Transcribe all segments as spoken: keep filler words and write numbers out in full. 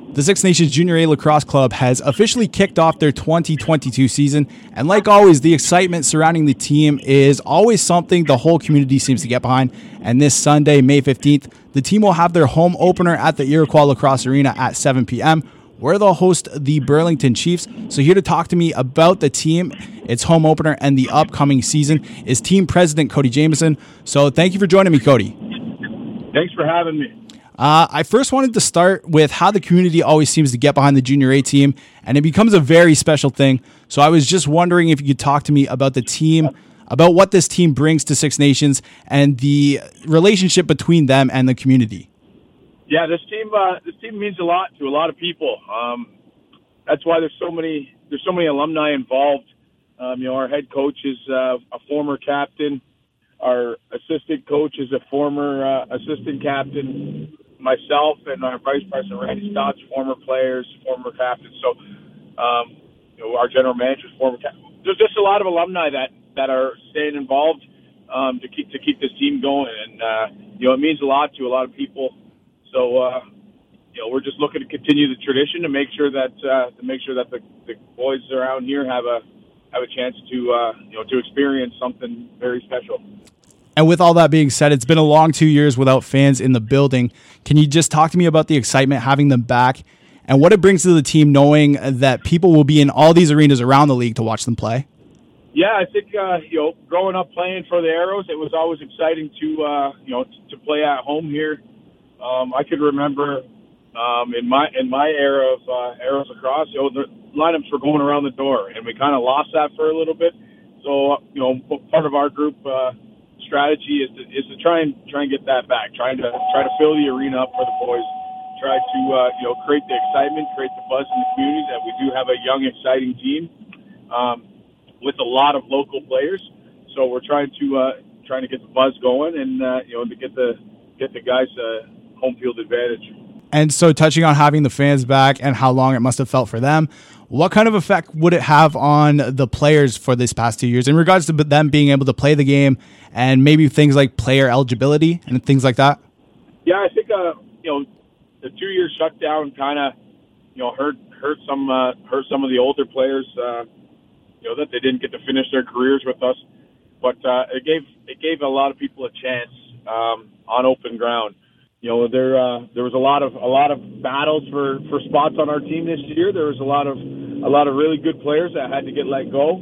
The Six Nations Junior A Lacrosse Club has officially kicked off their twenty twenty-two season, and like always, the excitement surrounding the team is always something the whole community seems to get behind. And this Sunday, May fifteenth, the team will have their home opener at the Iroquois Lacrosse Arena at seven p.m., where they'll host the Burlington Chiefs. So here to talk to me about the team, its home opener, and the upcoming season is team president Cody Jamieson. So thank you for joining me, Cody. Thanks for having me. Uh, I first wanted to start with how the community always seems to get behind the Junior A team, and it becomes a very special thing. So I was just wondering if you could talk to me about the team, about what this team brings to Six Nations, and the relationship between them and the community. Yeah, this team uh, this team means a lot to a lot of people. Um, that's why there's so many there's so many alumni involved. Um, you know, our head coach is uh, a former captain. Our assistant coach is a former uh, assistant captain. Myself and our vice president Randy Stott's former players, former captains. So, um, you know, our general manager's former captain. There's just a lot of alumni that, that are staying involved um, to keep to keep this team going, and uh, you know, it means a lot to a lot of people. So, uh, you know, we're just looking to continue the tradition to make sure that uh, to make sure that the, the boys around here have a have a chance to uh, you know to experience something very special. And with all that being said, it's been a long two years without fans in the building. Can you just talk to me about the excitement having them back and what it brings to the team knowing that people will be in all these arenas around the league to watch them play? Yeah, I think, uh, you know, growing up playing for the Arrows, it was always exciting to, uh, you know, to play at home here. Um, I could remember um, in my in my era of uh, Arrows lacrosse, you know, the lineups were going around the door, and we kind of lost that for a little bit. So, you know, part of our group uh, strategy is to, is to try and try and get that back, trying to try to fill the arena up for the boys, try to uh, you know create the excitement, create the buzz in the community that we do have a young, exciting team um, with a lot of local players. So we're trying to uh, trying to get the buzz going and uh, you know to get the get the guys uh, home field advantage. And so, touching on having the fans back and how long it must have felt for them, what kind of effect would it have on the players for this past two years in regards to them being able to play the game and maybe things like player eligibility and things like that? Yeah, I think uh, you know the two-year shutdown kind of you know hurt hurt some uh, hurt some of the older players. Uh, you know that they didn't get to finish their careers with us, but uh, it gave it gave a lot of people a chance um, on open ground. You know, there uh, there was a lot of a lot of battles for, for spots on our team this year. There was a lot of a lot of really good players that had to get let go,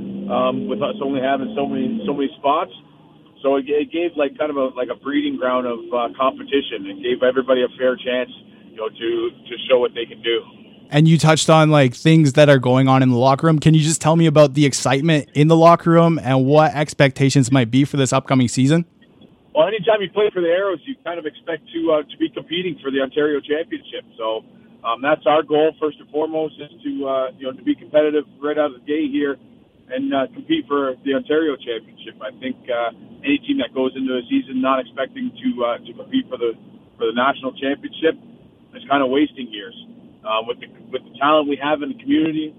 um, with us only having so many so many spots. So it, it gave like kind of a like a breeding ground of uh, competition. It gave everybody a fair chance, you know, to to show what they can do. And you touched on like things that are going on in the locker room. Can you just tell me about the excitement in the locker room and what expectations might be for this upcoming season? Well, anytime you play for the Arrows, you kind of expect to uh, to be competing for the Ontario Championship. So um, that's our goal first and foremost, is to uh, you know to be competitive right out of the gate here and uh, compete for the Ontario Championship. I think uh, any team that goes into a season not expecting to uh, to compete for the for the national championship is kind of wasting years. Uh, with the with the talent we have in the community,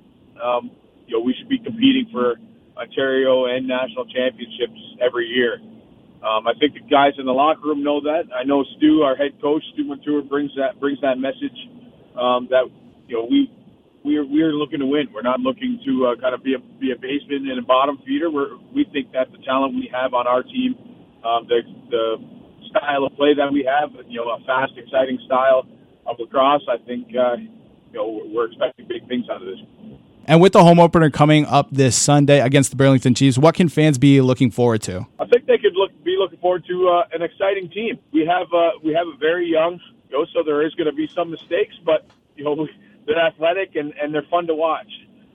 um, you know we should be competing for Ontario and national championships every year. Um, I think the guys in the locker room know that. I know Stu, our head coach, Stu Montour, brings that brings that message um, that you know we we are we are looking to win. We're not looking to uh, kind of be a be a basement and a bottom feeder. We're, we think that the talent we have on our team, um, the the style of play that we have, you know, a fast, exciting style of lacrosse. I think uh, you know we're expecting big things out of this. And with the home opener coming up this Sunday against the Burlington Chiefs, what can fans be looking forward to? I think they could look be looking forward to uh, an exciting team. We have uh, we have a very young, you know, so there is going to be some mistakes, but you know they're athletic and, and they're fun to watch.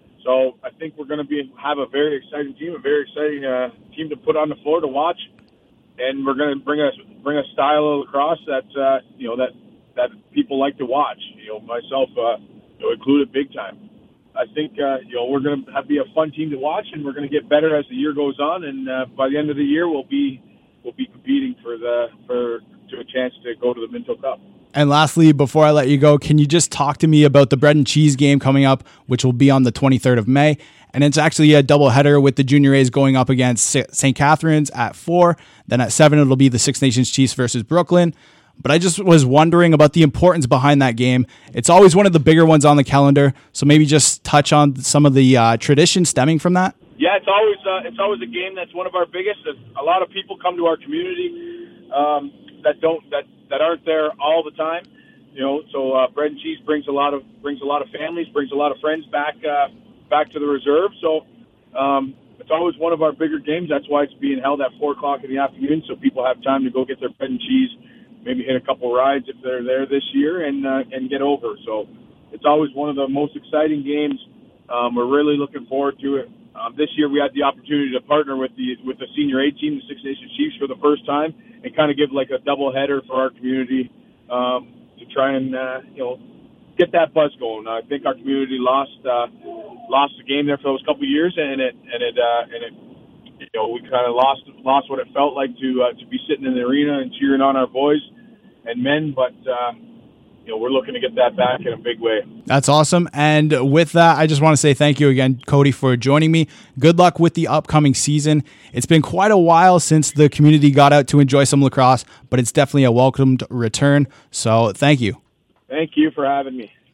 So I think we're going to be have a very exciting team, a very exciting uh, team to put on the floor to watch, and we're going to bring a bring a style of lacrosse that uh, you know that that people like to watch. You know, myself uh, you know, included big time. I think uh, you know we're going to be a fun team to watch, and we're going to get better as the year goes on. And uh, by the end of the year, we'll be we'll be competing for the for to a chance to go to the Minto Cup. And lastly, before I let you go, can you just talk to me about the bread and cheese game coming up, which will be on the twenty-third of May? And it's actually a doubleheader with the Junior A's going up against Saint Catharines at four. Then at seven, it'll be the Six Nations Chiefs versus Brooklyn. but I just was wondering about the importance behind that game. It's always one of the bigger ones on the calendar, so maybe just touch on some of the uh, traditions stemming from that. Yeah, it's always uh, it's always a game that's one of our biggest. A lot of people come to our community um, that don't that, that aren't there all the time. You know, so uh, Bread and Cheese brings a lot of brings a lot of families, brings a lot of friends back uh, back to the reserve. So um, it's always one of our bigger games. That's why it's being held at four o'clock in the afternoon, so people have time to go get their bread and cheese, maybe hit a couple rides if they're there this year, and uh, and get over. So it's always one of the most exciting games. Um, we're really looking forward to it. Um, this year we had the opportunity to partner with the with the Senior A team, the Six Nations Chiefs, for the first time, and kind of give like a double header for our community um, to try and uh, you know get that buzz going. I think our community lost uh, lost the game there for those couple of years, and it and it uh, and it you know we kind of lost lost what it felt like to uh, to be sitting in the arena and cheering on our boys and men, but. Uh, You know, we're looking to get that back in a big way. That's awesome. And with that, I just want to say thank you again, Cody, for joining me. Good luck with the upcoming season. It's been quite a while since the community got out to enjoy some lacrosse, but it's definitely a welcomed return. So thank you. Thank you for having me.